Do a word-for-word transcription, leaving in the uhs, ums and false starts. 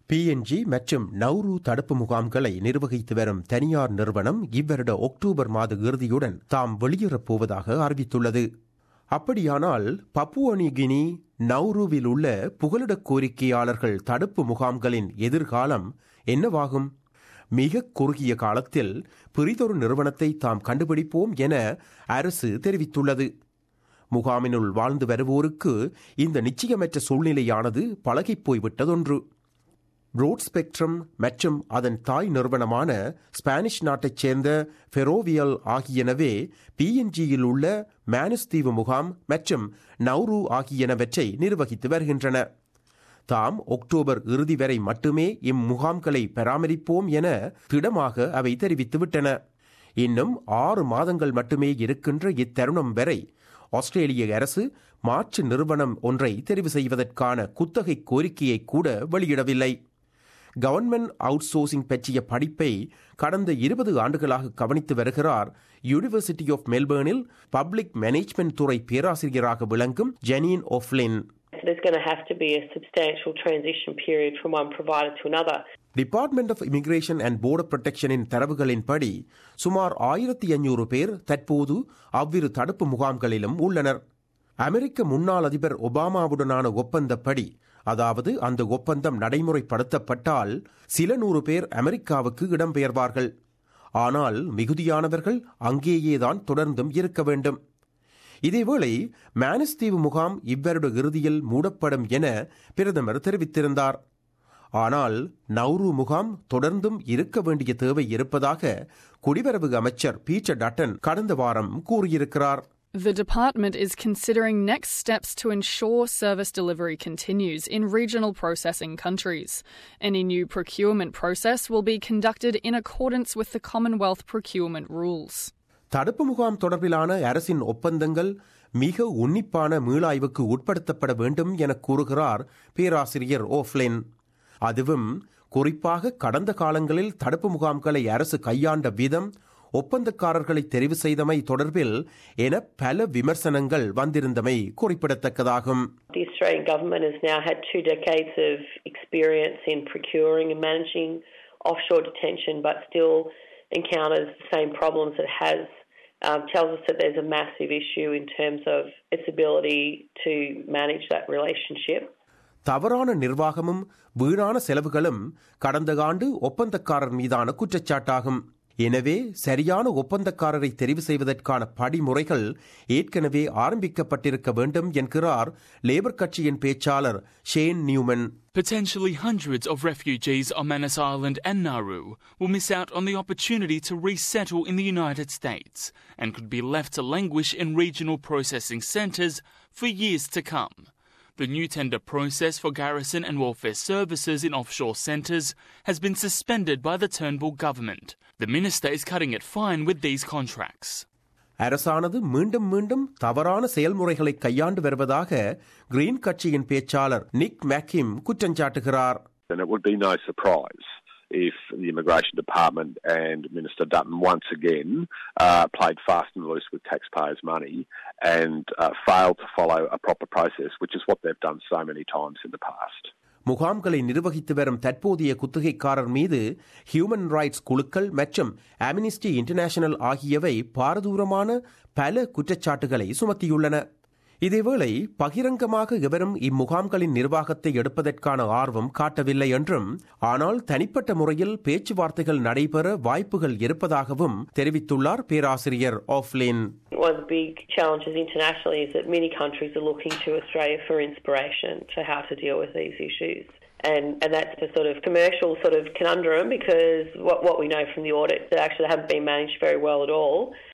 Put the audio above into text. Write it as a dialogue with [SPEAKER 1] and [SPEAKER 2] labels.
[SPEAKER 1] PNG மற்றும் Nauru தடுப்பு முகாம்களை நிர்வகித்து வரும் தனியார் நிறுவனம் இவ்வருட அக்டோபர் மாத இறுதியுடன் தாம் வெளியேறப் போவதாக அறிவித்துள்ளது. அப்படியானால் பப்புவா நியூ கினி நௌருவில் உள்ள புகலிட கோரிக்கையாளர்கள் தடுப்பு முகாம்களின் எதிர்காலம் என்னவாகும்? மிக குறுகிய காலத்தில் பிறிதொரு நிறுவனத்தை தாம் கண்டுபிடிப்போம் என அரசு தெரிவித்துள்ளது. முகாமினுள் வாழ்ந்து வருவோருக்கு இந்த நிச்சயமற்ற சூழ்நிலையானது பழகிப் போய்விட்டதொன்று. ரோட் ஸ்பெக்ட்ரம் மற்றும் அதன் தாய் நிறுவனமான ஸ்பானிஷ் நாட்டைச் சேர்ந்த ஃபெரோவியல் ஆகியனவே பிஎன்ஜியில் உள்ள மேனுஸ் தீவு முகாம் மற்றும் நௌரு ஆகியனவற்றை நிர்வகித்து வருகின்றன. தாம் அக்டோபர் இறுதி வரை மட்டுமே இம்முகாம்களை பராமரிப்போம் என திடமாக அவை தெரிவித்துவிட்டன. இன்னும் ஆறு மாதங்கள் மட்டுமே இருக்கின்ற இத்தருணம் வரை ஆஸ்திரேலிய அரசு மாற்று நிறுவனம் ஒன்றை தெரிவு செய்வதற்கான குத்தகை கோரிக்கையை கூட வெளியிடவில்லை. கவர்ன்மெண்ட் அவுட் சோர்சிங் பற்றிய படிப்பை கடந்த இருபது ஆண்டுகளாக கவனித்து வருகிறார் யூனிவர்சிட்டி ஆஃப் மெல்பர்னில் பப்ளிக் மேனேஜ்மெண்ட் துறை பேராசிரியராக விளங்கும் Janine O'Flynn.
[SPEAKER 2] There's going to have to be a substantial transition period from one provider to another.
[SPEAKER 1] Department of immigration and border புரொடெக்ஷனின் தரவுகளின்படி சுமார் ஆயிரத்தி ஐநூறு பேர் தற்போது அவ்விரு தடுப்பு முகாம்களிலும் உள்ளனர். அமெரிக்க முன்னாள் அதிபர் ஒபாமாவுடனான ஒப்பந்தப்படி, அதாவது அந்த ஒப்பந்தம் நடைமுறைப்படுத்தப்பட்டால் சில நூறு பேர் அமெரிக்காவுக்கு இடம்பெயர்வார்கள். ஆனால் மிகுதியானவர்கள் அங்கேயேதான் தொடர்ந்தும் இருக்க வேண்டும். இதேவேளை மேனுஸ் தீவு முகாம் இவ்வருட இறுதியில் மூடப்படும் என பிரதமர் தெரிவித்திருந்தார். ஆனால் நௌரு முகாம் தொடர்ந்தும் இருக்க வேண்டிய தேவை இருப்பதாக குடிவரவு அமைச்சர் பீட்டர் டட்டன் கடந்த வாரம் கூறியிருக்கிறார்.
[SPEAKER 3] The department is considering next steps to ensure service delivery continues in regional processing countries. Any new procurement process will be conducted in accordance with the Commonwealth procurement rules.
[SPEAKER 1] தடுப்பு முகாம் தொடர்பிலான அரசின் ஒப்பந்தங்கள் மிக உன்னிப்பான மீளாய்வுக்கு உட்படுத்தப்பட வேண்டும் என கூறுகிறார் பேராசிரியர் ஓஃப்லின். அதுவும் குறிப்பாக கடந்த காலங்களில் தடுப்பு முகாம்களை அரசு கையாண்ட விதம், ஒப்பந்தக்காரர்களை தெரிவு செய்தமை தொடர்பில் என பல விமர்சனங்கள் வந்திருந்தமை குறிப்பிடத்தக்கதாகும்.
[SPEAKER 2] The Australian government has now had two decades of experience in procuring and managing offshore detention, but still encounters the same problems it has. Um, tells us that there's a massive issue in terms of its ability to manage that relationship.
[SPEAKER 1] தவறான நிர்வாகமும் வீணான செலவுகளும் கடந்த ஆண்டு ஒப்பந்தக்காரர் மீதான குற்றச்சாட்டாகும். எனவே சரியான ஒப்பந்தக்காரரை தெரிவு செய்வதற்கான படிமுறைகள் ஏற்கனவே ஆரம்பிக்கப்பட்டிருக்க வேண்டும் என்கிறார் லேபர் கட்சியின் பேச்சாளர் Shane Newman.
[SPEAKER 4] Potentially hundreds of refugees on Manus Island and Nauru will miss out on the opportunity to resettle in the United States and could be left to languish in regional processing centres for years to come. The new tender process for garrison and welfare services in offshore centres has been suspended by the Turnbull government. The minister is cutting it fine with these contracts.
[SPEAKER 1] அரசானது மீண்டும் மீண்டும் தவறான செயல்முறைகளை கையாண்டு வருவதாக green கட்சியின் பேச்சாளர் நிக் McKim குற்றஞ்சாட்டுகிறார்.
[SPEAKER 5] And it would be no surprise if the Immigration Department and Minister Dutton once again uh, played fast and loose with taxpayers' money and uh, failed to follow a proper process, which is what they've done so many times in the past.
[SPEAKER 1] முகாம்களை நிர்வகித்து வரும் தற்போதைய குத்தகைக்காரர் மீது human rights குழுக்கள் மற்றும் Amnesty international ஆகியவை பாரதூரமான பல குற்றச்சாட்டுகளை சுமத்தியுள்ளன. இதேவேளை பகிரங்கமாக எவரும் இம்முகாம்களின் நிர்வாகத்தை எடுப்பதற்கான ஆர்வம் காட்டவில்லை என்றும், ஆனால் தனிப்பட்ட முறையில் பேச்சுவார்த்தைகள் நடைபெற வாய்ப்புகள் இருப்பதாகவும் தெரிவித்துள்ளார் பேராசிரியர் ஓஃப்லின்.
[SPEAKER 2] One of the big challenges internationally is that many countries are looking to Australia for inspiration to how to deal with these issues. And, and that's a sort of commercial sort of conundrum because what, what we know from the audit, they actually haven't been managed very well at all.